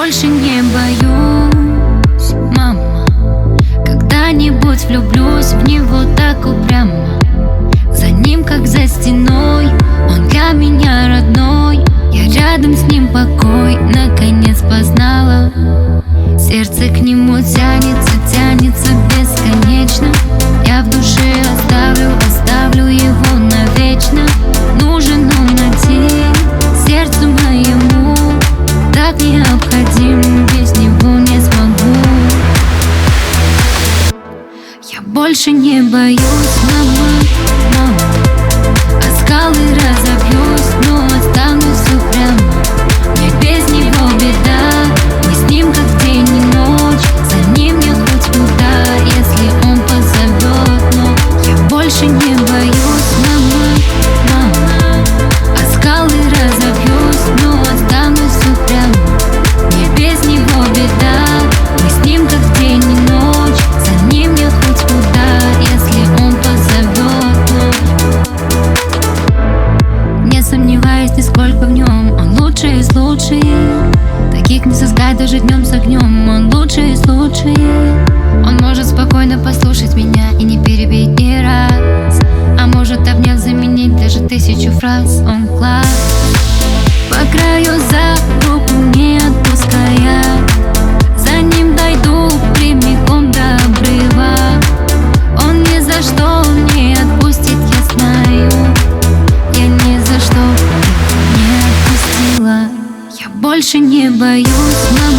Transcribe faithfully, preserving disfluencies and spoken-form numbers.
больше не боюсь, мама. Когда-нибудь влюблюсь в него так упрямо. За ним, как за стеной, он для меня родной. Я рядом с ним покой наконец познала. Сердце к нему тянется, тянется бесконечно. Я в душе оставлю, оставлю его навечно. Нужен он один сердцу моему, так необходим, без него не смогу. Я больше не боюсь, мама, мама. А скалы разобьюсь, но останусь упрямо. Мне без него беда, мы с ним как день и ночь. За ним я хоть куда, если он позовет. Но я больше не боюсь, мама, мама. А скалы разобьюсь, но останусь упрямо. Мне без него беда, мы с ним как день и ночь. За ним я хоть куда, если он позовет. Но не сомневаюсь нисколько в нем, он лучший из лучших. Таких не сыскать даже днем с огнем, он лучший из лучших. Он может спокойно послушать меня и не перебить ни раз, а может, обняв, заменить даже тысячу фраз. Он класс. По краю за руку не отпуская, за ним дойду прямиком до обрыва. Он ни за что не отпустит, я знаю. Я ни за что не отпустила. Я больше не боюсь, мама.